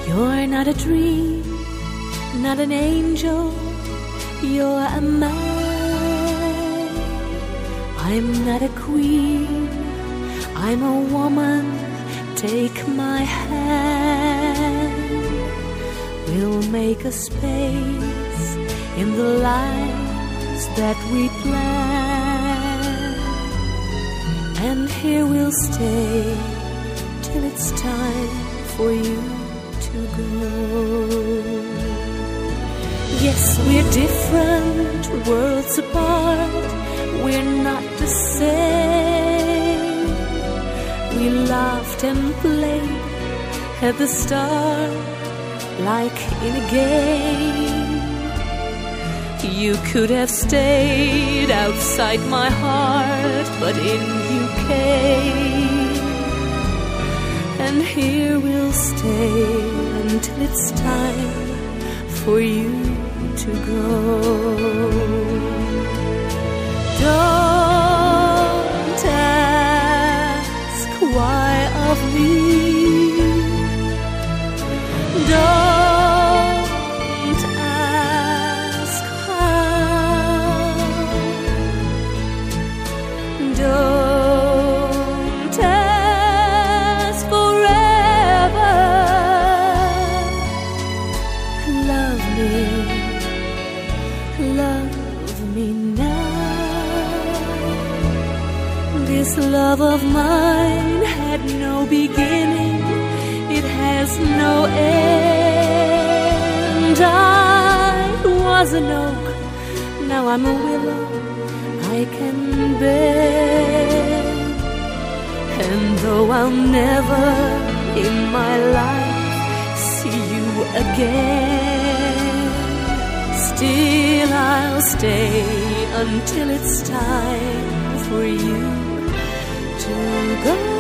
You're not a dream, not an angel, you're a man. I'm not a queen, I'm a woman, take my hand. We'll make a space in the lives that we plan, and here we'll stay till it's time for you to go. Yes, we're different, worlds apart, we're not the same. We laughed and played at the start like in a game. You could have stayed outside my heart, but in you came. And here we'll stay until it's time for you to go. Don't ask why of me. Don't ask how. Don't ask forever. Love me now. This love of mine had no beginning, it has no end. I was an oak, now I'm a willow, I can bend. And though I'll never in my life see you again, still I'll stay until it's time for you to go.